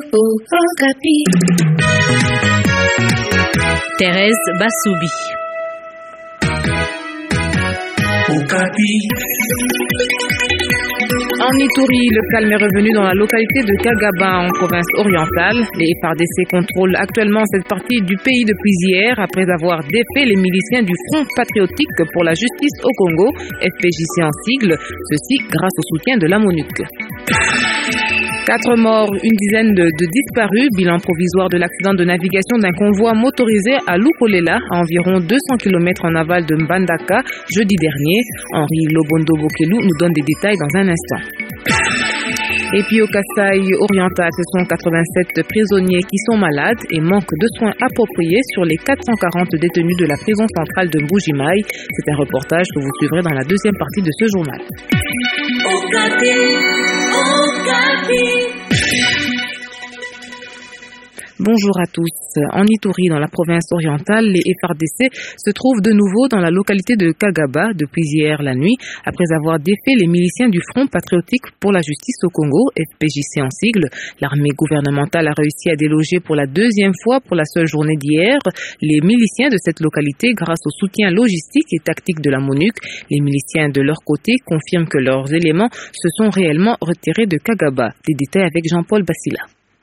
Okapi. Thérèse Bassoubi. Okapi. En Ituri, le calme est revenu dans la localité de Kagaba en province orientale. Les FARDC contrôlent actuellement cette partie du pays depuis hier après avoir défait les miliciens du Front patriotique pour la justice au Congo, FPJC en sigle, ceci grâce au soutien de la MONUC. 4 morts, une dizaine de disparus, bilan provisoire de l'accident de navigation d'un convoi motorisé à Lukolela, à environ 200 km en aval de Mbandaka, jeudi dernier. Henri Lobondo Bokelu nous donne des détails dans un instant. Et puis au Kasaï oriental, ce sont 87 prisonniers qui sont malades et manquent de soins appropriés sur les 440 détenus de la prison centrale de Mbujimaï. C'est un reportage que vous suivrez dans la deuxième partie de ce journal. Okapi. Okapi. Bonjour à tous. En Ituri, dans la province orientale, les FARDC se trouvent de nouveau dans la localité de Kagaba depuis hier la nuit, après avoir défait les miliciens du Front patriotique pour la justice au Congo, FPJC en sigle. L'armée gouvernementale a réussi à déloger pour la deuxième fois pour la seule journée d'hier les miliciens de cette localité grâce au soutien logistique et tactique de la MONUC. Les miliciens de leur côté confirment que leurs éléments se sont réellement retirés de Kagaba. Des détails avec Jean-Paul Bassila.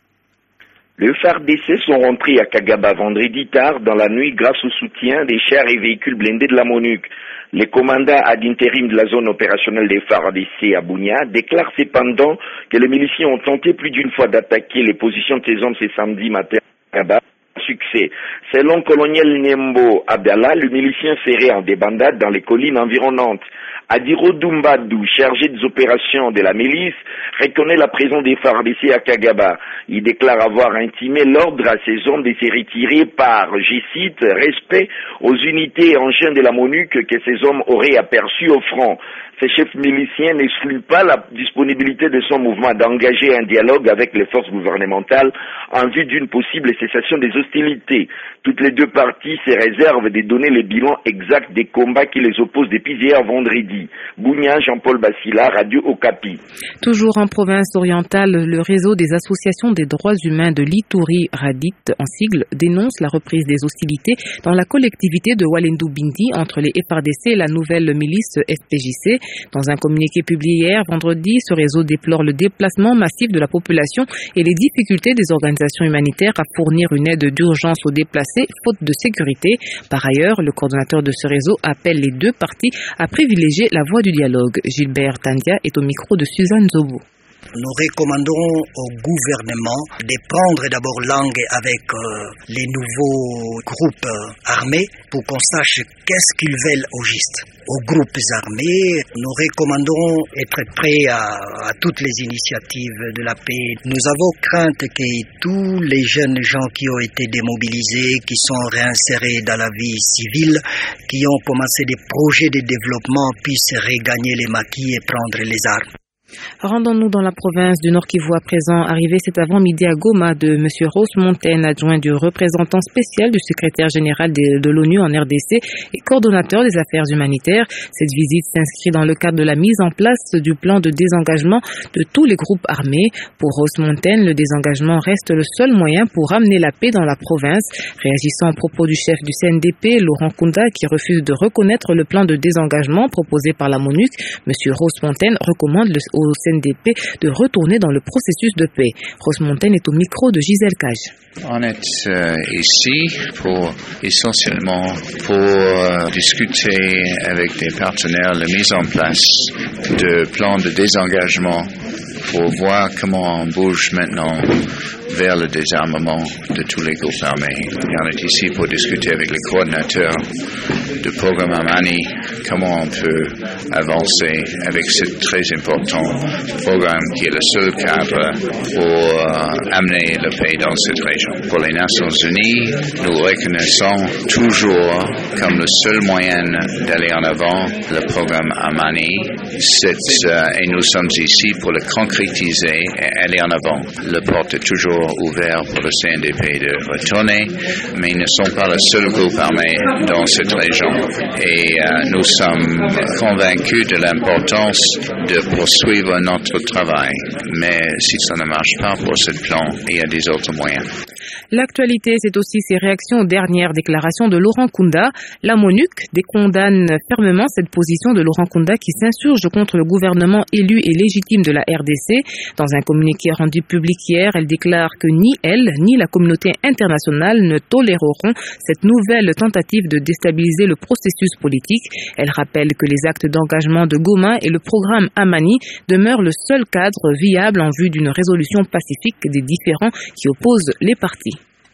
Les FARDC sont rentrés à Kagaba vendredi tard dans la nuit grâce au soutien des chars et véhicules blindés de la MONUC. Les commandants ad interim de la zone opérationnelle des FARDC à Bunia déclarent cependant que les miliciens ont tenté plus d'une fois d'attaquer les positions de ces hommes ce samedi matin à Kagaba. Succès. Selon colonel Nembo Abdallah, le milicien serait en débandade dans les collines environnantes. Adiro Dumbadou, chargé des opérations de la milice, reconnaît la présence des FARDC à Kagaba. Il déclare avoir intimé l'ordre à ses hommes de se retirer par, je cite, respect aux unités et engins de la MONUC que ces hommes auraient aperçus au front. Ce chef milicien n'exclut pas la disponibilité de son mouvement d'engager un dialogue avec les forces gouvernementales en vue d'une possible cessation des hostilités. Toutes les deux parties se réservent de donner le bilan exact des combats qui les opposent depuis hier vendredi. Bounia, Jean-Paul Bassila, Radio Okapi. Toujours en province orientale, le réseau des associations des droits humains de l'Ituri, Radit en sigle, dénonce la reprise des hostilités dans la collectivité de Walendu Bindi entre les FARDC et la nouvelle milice FPJC. Dans un communiqué publié hier vendredi, ce réseau déplore le déplacement massif de la population et les difficultés des organisations humanitaires à fournir une aide d'urgence aux déplacés, faute de sécurité. Par ailleurs, le coordonnateur de ce réseau appelle les deux parties à privilégier la voie du dialogue. Gilbert Tandia est au micro de Suzanne Zobo. Nous recommandons au gouvernement de prendre d'abord langue avec les nouveaux groupes armés pour qu'on sache qu'est-ce qu'ils veulent au juste. Aux groupes armés, nous recommandons être prêts à toutes les initiatives de la paix. Nous avons crainte que tous les jeunes gens qui ont été démobilisés, qui sont réinsérés dans la vie civile, qui ont commencé des projets de développement puissent regagner les maquis et prendre les armes. Rendons-nous dans la province du Nord Kivu à présent. Arrivé cet avant-midi à Goma de M. Ross Montaine, adjoint du représentant spécial du secrétaire général de l'ONU en RDC et coordonnateur des affaires humanitaires. Cette visite s'inscrit dans le cadre de la mise en place du plan de désengagement de tous les groupes armés. Pour Ross Montaine, le désengagement reste le seul moyen pour ramener la paix dans la province. Réagissant aux propos du chef du CNDP, Laurent Kunda, qui refuse de reconnaître le plan de désengagement proposé par la MONUC, M. Ross Montaine recommande au CNDP de retourner dans le processus de paix. Ross Montaine est au micro de Gisèle Cage. On est ici essentiellement pour discuter avec des partenaires la mise en place de plans de désengagement pour voir comment on bouge maintenant vers le désarmement de tous les groupes armés. Et on est ici pour discuter avec les coordinateurs du programme Amani comment on peut avancer avec ce très important programme qui est le seul cadre pour amener la paix dans cette région. Pour les Nations Unies, nous reconnaissons toujours comme le seul moyen d'aller en avant le programme Amani. Et nous sommes ici pour le concrétiser concrétiser et aller en avant. La porte est toujours ouverte pour le CNDP de retourner, mais ils ne sont pas le seul groupe armé dans cette région. Et nous sommes convaincus de l'importance de poursuivre notre travail. Mais si ça ne marche pas pour ce plan, il y a des autres moyens. L'actualité, c'est aussi ces réactions aux dernières déclarations de Laurent Nkunda. La MONUC condamne fermement cette position de Laurent Nkunda qui s'insurge contre le gouvernement élu et légitime de la RDC. Dans un communiqué rendu public hier, elle déclare que ni elle, ni la communauté internationale ne toléreront cette nouvelle tentative de déstabiliser le processus politique. Elle rappelle que les actes d'engagement de Goma et le programme Amani demeurent le seul cadre viable en vue d'une résolution pacifique des différends qui opposent les partis.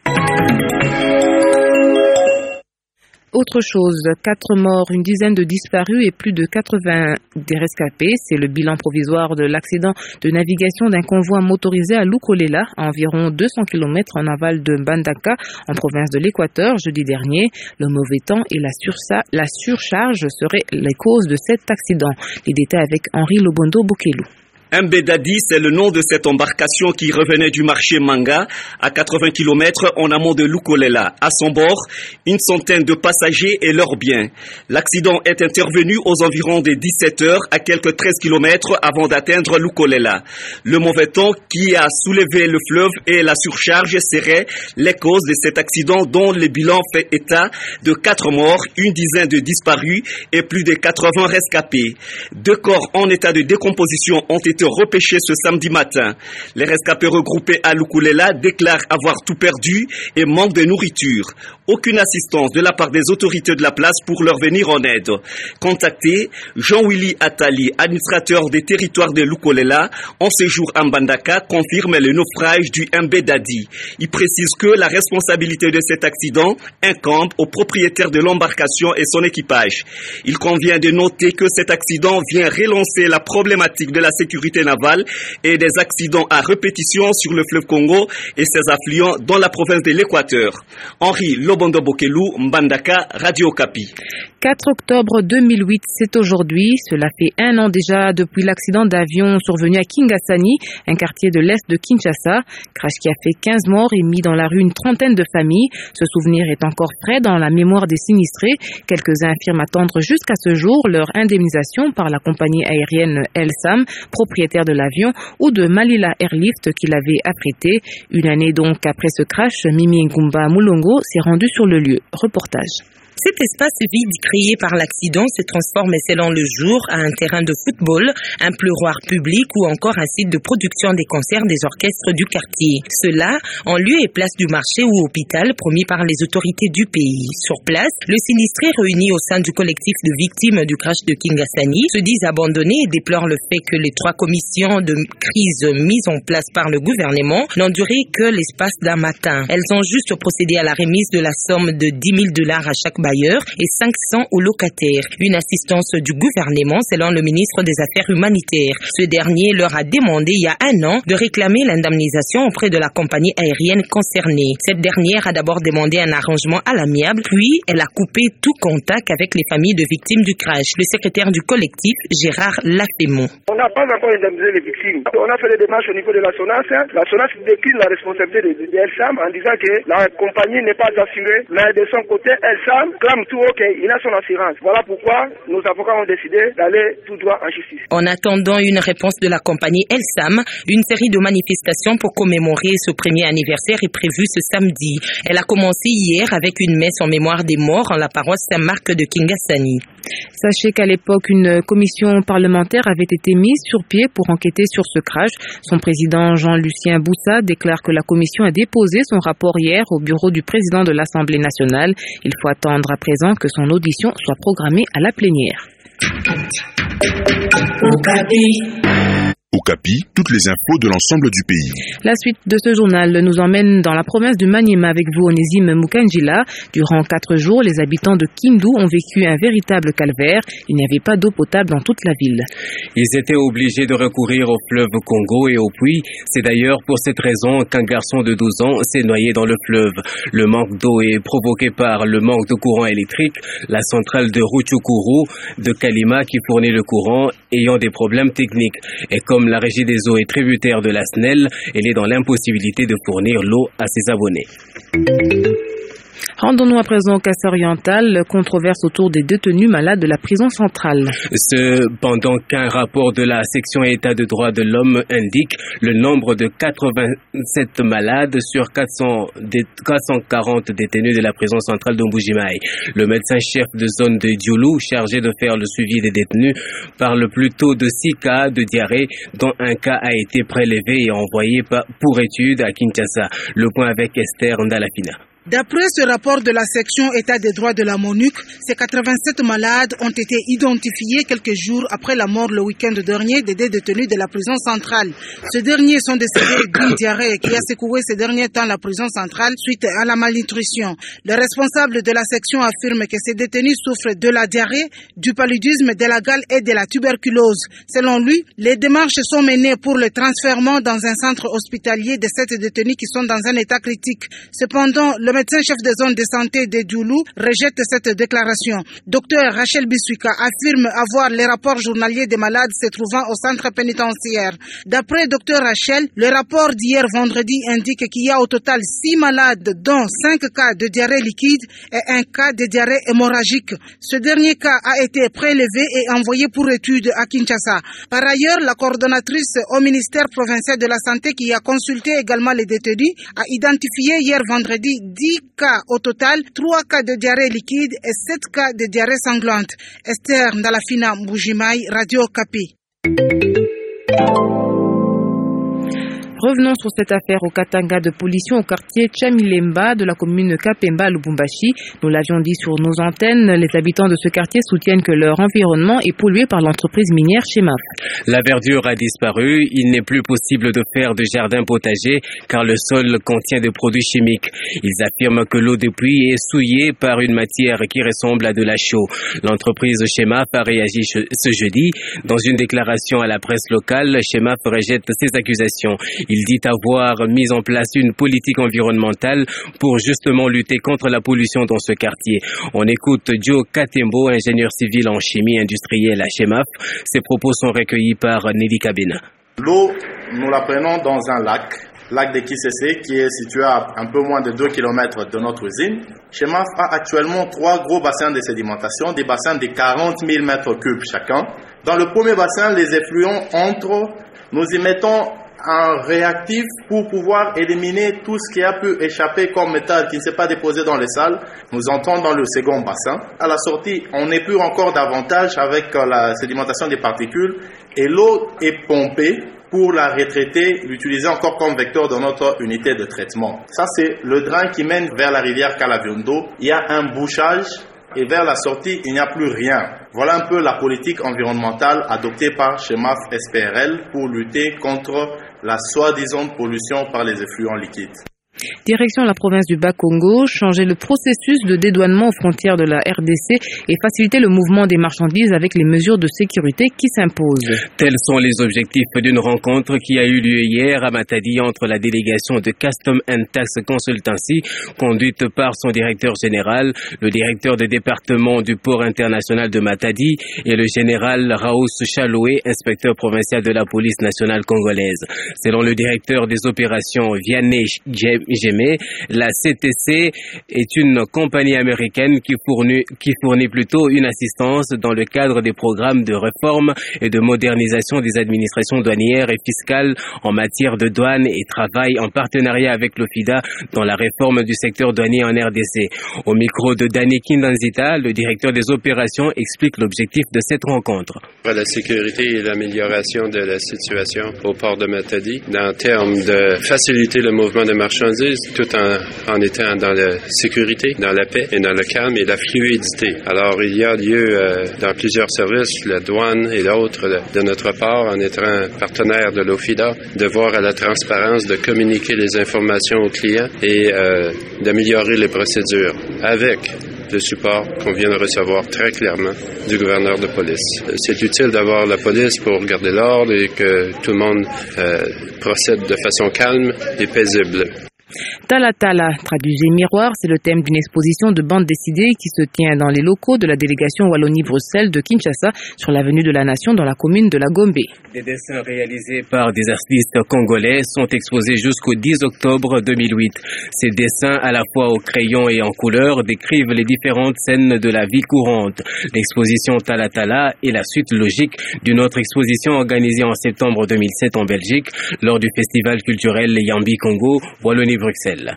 Autre chose, 4 morts, une dizaine de disparus et plus de 80 des rescapés. C'est le bilan provisoire de l'accident de navigation d'un convoi motorisé à Lukolela, à environ 200 km en aval de Mbandaka, en province de l'Équateur, jeudi dernier. Le mauvais temps et la surcharge seraient les causes de cet accident. Les détails avec Henri Lobondo Bokelu. Mbedadi, c'est le nom de cette embarcation qui revenait du marché Manga, à 80 km en amont de Lukolela. À son bord, une centaine de passagers et leurs biens. L'accident est intervenu aux environs des 17 heures, à quelques 13 km avant d'atteindre Lukolela. Le mauvais temps qui a soulevé le fleuve et la surcharge seraient les causes de cet accident dont le bilan fait état de 4 morts, une dizaine de disparus et plus de 80 rescapés. 2 corps en état de décomposition ont été repêchés ce samedi matin. Les rescapés regroupés à Lukolela déclarent avoir tout perdu et manquent de nourriture. Aucune assistance de la part des autorités de la place pour leur venir en aide. Contacté, Jean-Willy Attali, administrateur des territoires de Lukolela, en séjour à Mbandaka, confirme le naufrage du Mbedadi. Il précise que la responsabilité de cet accident incombe au propriétaire de l'embarcation et son équipage. Il convient de noter que cet accident vient relancer la problématique de la sécurité navale et des accidents à répétition sur le fleuve Congo et ses affluents dans la province de l'Équateur. Henri Lobondo Bokelu, Mbandaka, Radio Okapi. 4 octobre 2008, c'est aujourd'hui. Cela fait 1 an déjà depuis l'accident d'avion survenu à Kingasani, un quartier de l'est de Kinshasa. Crash qui a fait 15 morts et mis dans la rue une trentaine de familles. Ce souvenir est encore frais dans la mémoire des sinistrés. Quelques-uns affirment attendre jusqu'à ce jour leur indemnisation par la compagnie aérienne Elsam, propriétaire de l'avion, ou de Malila Airlift qui l'avait affrété. Une année donc après ce crash, Mimi Ngumba Mulongo s'est rendu sur le lieu. Reportage. Cet espace vide créé par l'accident se transforme selon le jour à un terrain de football, un pleuroir public ou encore un site de production des concerts des orchestres du quartier. Cela en lieu et place du marché ou hôpital promis par les autorités du pays. Sur place, le sinistré réuni au sein du collectif de victimes du crash de Kingasani se disent abandonnés et déplorent le fait que les 3 commissions de crise mises en place par le gouvernement n'ont duré que l'espace d'un matin. Elles ont juste procédé à la remise de la somme de $10 000 à chaque bailleur et 500 aux locataires. Une assistance du gouvernement selon le ministre des Affaires humanitaires. Ce dernier leur a demandé il y a 1 an de réclamer l'indemnisation auprès de la compagnie aérienne concernée. Cette dernière a d'abord demandé un arrangement à l'amiable, puis elle a coupé tout contact avec les familles de victimes du crash. Le secrétaire du collectif, Gérard Lafémont. On n'a pas encore indemnisé les victimes. On a fait des démarches au niveau de la SONAS. La SONAS décline la responsabilité de Elsam en disant que la compagnie n'est pas assurée, mais de son côté, Elsam clame tout OK, il a son assurance. Voilà pourquoi nos avocats ont décidé d'aller tout droit en justice. En attendant une réponse de la compagnie Elsam, une série de manifestations pour commémorer ce premier anniversaire est prévue ce samedi. Elle a commencé hier avec une messe en mémoire des morts en la paroisse Saint-Marc de Kingasani. Sachez qu'à l'époque, une commission parlementaire avait été mise sur pied pour enquêter sur ce crash. Son président Jean-Lucien Boussa déclare que la commission a déposé son rapport hier au bureau du président de l'Assemblée nationale. Il faut attendre à présent que son audition soit programmée à la plénière. Okapi, toutes les infos de l'ensemble du pays. La suite de ce journal nous emmène dans la province du Maniema avec vous, Onésime Mukanjila. Durant 4 jours, les habitants de Kindu ont vécu un véritable calvaire. Il n'y avait pas d'eau potable dans toute la ville. Ils étaient obligés de recourir au fleuve Congo et au puits. C'est d'ailleurs pour cette raison qu'un garçon de 12 ans s'est noyé dans le fleuve. Le manque d'eau est provoqué par le manque de courant électrique. La centrale de Rutshukuru de Kalima qui fournit le courant ayant des problèmes techniques. Et comme la Régie des eaux est tributaire de la SNEL, elle est dans l'impossibilité de fournir l'eau à ses abonnés. Rendons-nous à présent au Kassai-Oriental, controverse autour des détenus malades de la prison centrale. Cependant qu'un rapport de la section État de droits de l'homme indique le nombre de 87 malades sur 440 détenus de la prison centrale de Mbuji-Mayi. Le médecin-chef de zone de Dioulou, chargé de faire le suivi des détenus, parle plutôt de 6 cas de diarrhée, dont un cas a été prélevé et envoyé pour étude à Kinshasa. Le point avec Esther Ndalafina. D'après ce rapport de la section État des droits de la MONUC, ces 87 malades ont été identifiés quelques jours après la mort le week-end dernier des deux détenus de la prison centrale. Ces derniers sont décédés d'une diarrhée qui a secoué ces derniers temps la prison centrale suite à la malnutrition. Le responsable de la section affirme que ces détenus souffrent de la diarrhée, du paludisme, de la gale et de la tuberculose. Selon lui, les démarches sont menées pour le transfèrement dans un centre hospitalier de 7 détenus qui sont dans un état critique. Cependant, le médecin-chef de zone de santé de Dioulou rejette cette déclaration. Docteur Rachel Biswika affirme avoir les rapports journaliers des malades se trouvant au centre pénitentiaire. D'après Docteur Rachel, le rapport d'hier vendredi indique qu'il y a au total 6 malades, dont 5 cas de diarrhée liquide et 1 cas de diarrhée hémorragique. Ce dernier cas a été prélevé et envoyé pour étude à Kinshasa. Par ailleurs, la coordonnatrice au ministère provincial de la Santé, qui a consulté également les détenus, a identifié hier vendredi 10 cas au total, 3 cas de diarrhée liquide et 7 cas de diarrhée sanglante. Esther Ndalafina, Mbuji-Mayi, Radio Okapi. Revenons sur cette affaire au Katanga de pollution au quartier Chamilemba de la commune Kapemba à Lubumbashi. Nous l'avions dit sur nos antennes, les habitants de ce quartier soutiennent que leur environnement est pollué par l'entreprise minière Shemaf. La verdure a disparu, il n'est plus possible de faire de jardin potager car le sol contient des produits chimiques. Ils affirment que l'eau de pluie est souillée par une matière qui ressemble à de la chaux. L'entreprise Shemaf a réagi ce jeudi. Dans une déclaration à la presse locale, Shemaf rejette ces accusations. Il dit avoir mis en place une politique environnementale pour justement lutter contre la pollution dans ce quartier. On écoute Joe Katembo, ingénieur civil en chimie industrielle à Shemaf. Ses propos sont recueillis par Nelly Kabina. L'eau, nous la prenons dans un lac de Kisese, qui est situé à un peu moins de 2 km de notre usine. Shemaf a actuellement 3 gros bassins de sédimentation, des bassins de 40 000 mètres cubes chacun. Dans le premier bassin, les effluents entrent, nous y mettons un réactif pour pouvoir éliminer tout ce qui a pu échapper comme métal qui ne s'est pas déposé dans les salles. Nous entrons dans le second bassin. À la sortie, on épure encore davantage avec la sédimentation des particules et l'eau est pompée pour la retraiter, l'utiliser encore comme vecteur dans notre unité de traitement. Ça, c'est le drain qui mène vers la rivière Kalaviondo. Il y a un bouchage et vers la sortie, il n'y a plus rien. Voilà un peu la politique environnementale adoptée par Shemaf SPRL pour lutter contre la soi-disant pollution par les effluents liquides. Direction la province du Bas-Congo, changer le processus de dédouanement aux frontières de la RDC et faciliter le mouvement des marchandises avec les mesures de sécurité qui s'imposent. Tels sont les objectifs d'une rencontre qui a eu lieu hier à Matadi entre la délégation de Custom and Tax Consultancy, conduite par son directeur général, le directeur de département du port international de Matadi et le général Raous Chaloué, inspecteur provincial de la police nationale congolaise. Selon le directeur des opérations Vianney Gémé, la CTC est une compagnie américaine qui fournit plutôt une assistance dans le cadre des programmes de réforme et de modernisation des administrations douanières et fiscales en matière de douane et travaille en partenariat avec l'OFIDA dans la réforme du secteur douanier en RDC. Au micro de Dani Kindanzita, le directeur des opérations explique l'objectif de cette rencontre. La sécurité et l'amélioration de la situation au port de Matadi, en termes de faciliter le mouvement de marchandises, tout en étant dans la sécurité, dans la paix et dans le calme et la fluidité. Alors, il y a lieu dans plusieurs services, la douane et l'autre de notre part, en étant partenaire de l'OFIDA, de voir à la transparence, de communiquer les informations aux clients et d'améliorer les procédures avec le support qu'on vient de recevoir très clairement du gouverneur de police. C'est utile d'avoir la police pour garder l'ordre et que tout le monde procède de façon calme et paisible. Tala Tala, traduisé miroir, c'est le thème d'une exposition de bande dessinée qui se tient dans les locaux de la délégation Wallonie-Bruxelles de Kinshasa sur l'avenue de la Nation dans la commune de la Gombe. Des dessins réalisés par des artistes congolais sont exposés jusqu'au 10 octobre 2008. Ces dessins, à la fois au crayon et en couleur, décrivent les différentes scènes de la vie courante. L'exposition Tala Tala est la suite logique d'une autre exposition organisée en septembre 2007 en Belgique lors du festival culturel Yambi Congo, Wallonie-Bruxelles.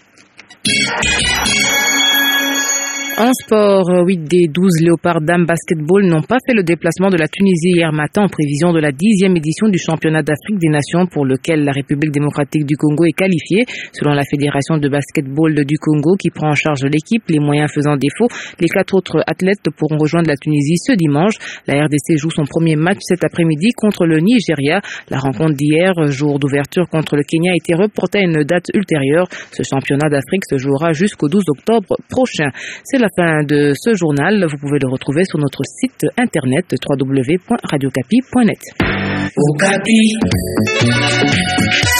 En sport, 8 des 12 Léopards Dames Basketball n'ont pas fait le déplacement de la Tunisie hier matin en prévision de la 10e édition du championnat d'Afrique des Nations pour lequel la République démocratique du Congo est qualifiée. Selon la Fédération de basketball du Congo qui prend en charge l'équipe, les moyens faisant défaut, les 4 autres athlètes pourront rejoindre la Tunisie ce dimanche. La RDC joue son premier match cet après-midi contre le Nigeria. La rencontre d'hier, jour d'ouverture contre le Kenya, a été reportée à une date ultérieure. Ce championnat d'Afrique se jouera jusqu'au 12 octobre prochain. C'est la fin de ce journal. Vous pouvez le retrouver sur notre site internet www.radiocapi.net. Okapi.